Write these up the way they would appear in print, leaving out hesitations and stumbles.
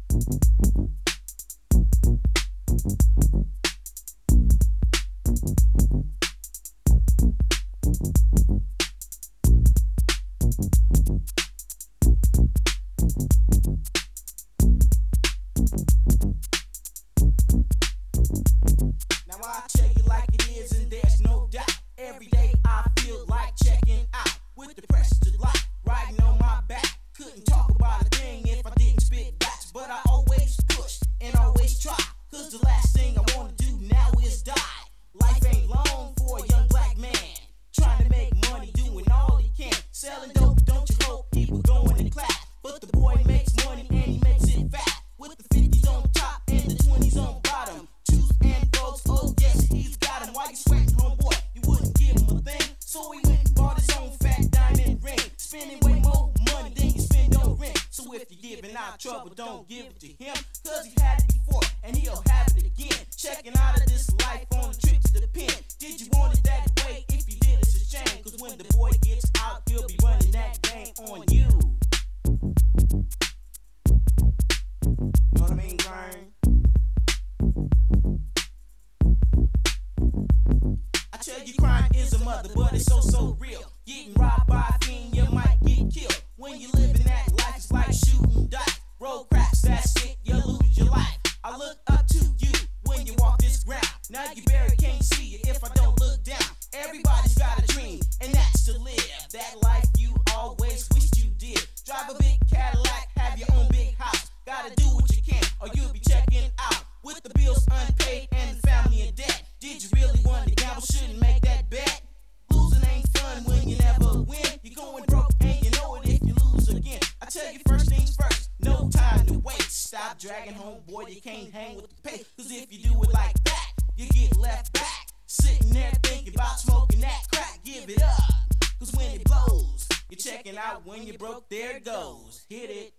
Now I tell you like it is, and there's no doubt. Every day I feel like checking out with the pressure to life riding on my back. Couldn't talk about a thing if I didn't spit bats, but I always push and always try. Cause the last thing I wanna do now is die. Life ain't long for a young black man trying to make money, doing all he can. Selling dope, don't you hope people going in class. But the boy makes money and he makes it fast. With the 50s on top and the 20s on bottom. Choose and goes, oh yes, he's got him. Why you sweating, homeboy? You wouldn't give him a thing. So he went and bought his own fat diamond ring. Spending way more money than you spend on rent. So if you're giving out trouble, don't give it to him. Cause he had it before and he'll have it again. Checking out of this life on a trip to the pen. Did you want it that way? If you did, it's a shame. Cause when the boy gets out, he'll be running that game on you. Know what I mean, Vern? I tell you crime is a mother, but it's so real. Getting robbed by a fiend, you might get killed. When you living that life, it's like shooting dice. Road crash, that's it, you lose your life. I look up to you when you walk this ground. Now you barely can't see you if I don't look down. Everybody's got a dream, and that's to live that life you always wished you did. Drive a big Cadillac, have your own big house. Gotta do what you can, or you'll be checking out. With the bills unpaid and the family in debt. Did you really want to gamble? Shouldn't make that bet. Losing ain't fun when you never win. You're going broke and you know it if you lose again. I tell you first things first, no time to waste. Stop dragging home, boy, you can't hang with the pace. Cause if you do it like that, you get left back. Sitting there thinking about smoking that crack, give it up. Cause when it blows, you're checking out. When you broke, there it goes. Hit it.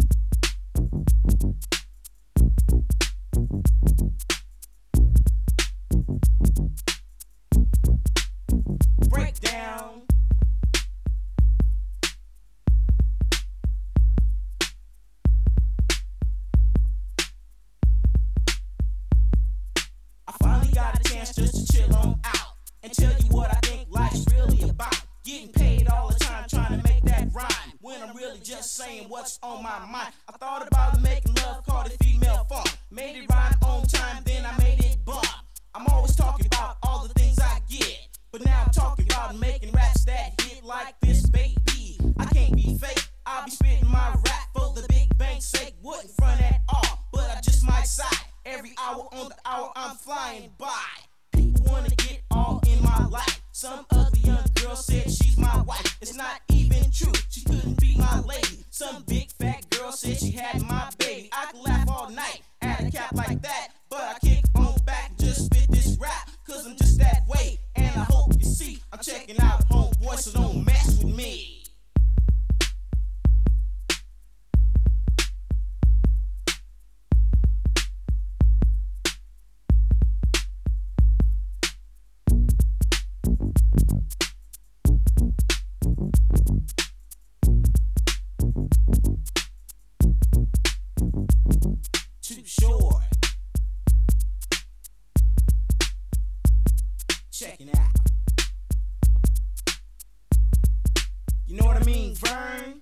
Breakdown. I finally got a chance just to chill on out and tell you what I think life's really about. Getting paid all the time trying to make that rhyme when I'm really just saying what's on my mind. I thought about making love, called it female funk. Made it rhyme on time, then I made it bump. I'm always talking about all the things I get, but now I'm talking about making raps that hit like this, baby. I can't be fake, I'll be spitting my rap for the big bank's sake. Wouldn't front at all, but I just might sigh. Every hour on the hour I'm flying by. People wanna get all in my life. Some ugly young girl said she's my wife. It's not even true, she couldn't be my lady. Some big fat girl said she had my baby. I could laugh all night at a cap like that, but I kick on back and just spit this rap. Cause I'm just that way, and I hope you see I'm checking out, homeboy, so don't mess with me. Too short. Checking out. You know what I mean, Vern?